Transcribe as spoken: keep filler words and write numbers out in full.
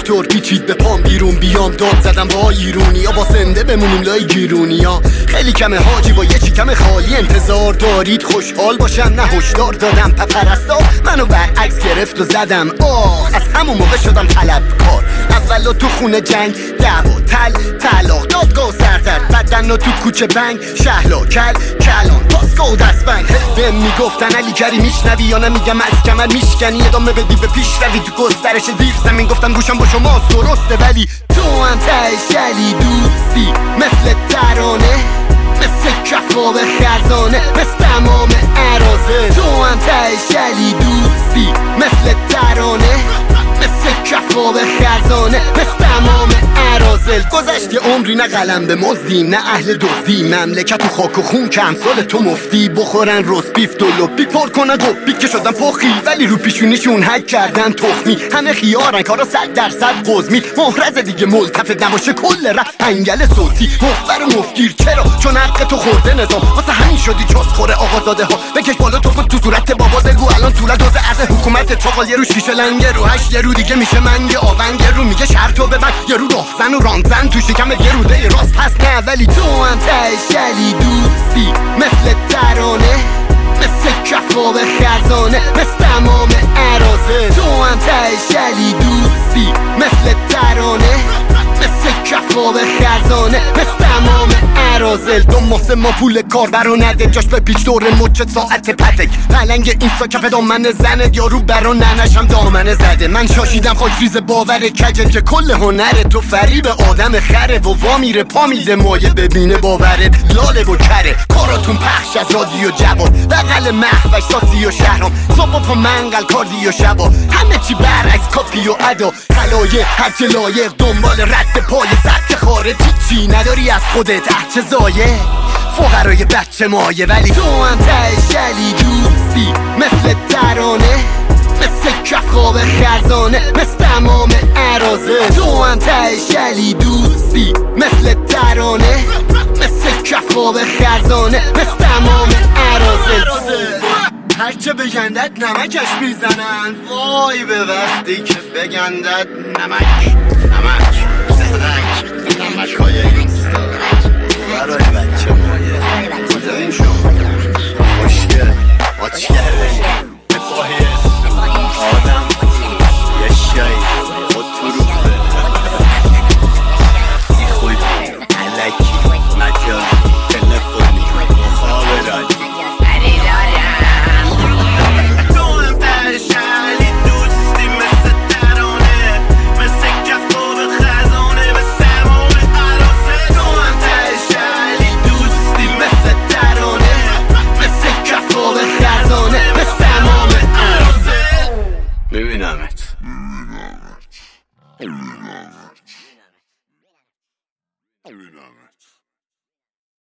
تراکتور پیچید به پام بیرون بیام داد زدم با ایرونی یا با سنده بمونیم لای گیرونی ها. خیلی کمه حاجی با یه چیکم خالی انتظار دارید خوشحال باشم، نه هشدار دادم پرستا منو برعکس گرفت و زدم آه. از همون موقع شدم طلبکار، اولو تو خونه جنگ دعوا تل طلاق دادگاه سردرد بدن و تو کوچه بنگ شهلا کل کلان پاسگاه و دست بنگ. بهم میگفتن علی کری میشنوی یا نمیگم از کمر میشکنی ادامه بدی به پیش روی تو گسترش زیر زمین. گفتم گوشم با شماست درسته ولی تو هم تشلی دوستی مثل ترانه مثل کفاب خزانه مثل تمام عرازه. تو هم تشلی دوستی مثل ترانه مثل کفاب خزانه مثل تمام عرازل. گذشت عمری نه قلم به مزدیم نه اهل دزدی، مملکت و خاک و خون که امثال تو مفتی بخورن روز بیف دلو بی پر کنن قبی که شدن فخی ولی رو پیشونیشون حک کردن تخمی. همه خیارن کارا صد درصد قزمی، محرز دیگه ملتفت نباشه کل رفت انگل صوتی مخبر و مفگیر. چرا؟ چون حق تو خورده نظام واسه همین شدی جز خوره آقازاده ها. بکش بالا تو خود تو صورت بابا دلگو الان طول دوز از حکومت چاقال یه رو شیشه لنگه رو هشت یه رو دیگه میشه منگه آونگ یه رو میگه شرطو ببن یه رو راهزن و رانزن تو شکم یه روده راست پس نه ولی تو هم تشلی دوستی مثل ترانه مثل کفاب خزانه مثل تمام عرازه. تو هم تشلی دوستی مثل ترانه مثل کفاب خزانه مثل تمام عرازل. دو ماسه ما پول کار برا نده جاش به پیچ دور مچت ساعت پتک پلنگ اینستا کف دامن زنه یارو برا ننشم دامنه زده. من شاشیدم خاک ریز باور کجم که کل هنر تو فریب آدم خره و وا میره پا میده مایه ببینه باورت لاله و کره. کاراتون پخش از رادیو جوان بغل محوش ساسی و شهرام صبح پا منقل کاردی و شبا همه چی برعکس کاپی و ادا خلایه هرچه لایق دنبال رد پای سبک خارجی چی نداری از خودت چه زایه فقرای بچه مایه ولی تو هم تشلی دوستی مثل ترانه مثل کفاب خزانه مثل تمام عرازه. تو هم تشلی دوستی مثل ترانه مثل کفاب خزانه مثل تمام عرازه. هرچه بگندد نمکش میزنن وای به وقتی که بگندد نمک نمک زرک نمک های اینستا برای بچه مایه کجاییم شما خوشگل آچگره بخواهی آدم یه شایی خود تو رو ای خوی علکی مجال تلفنی مخابراتی میبینمت میبینمت میبینمت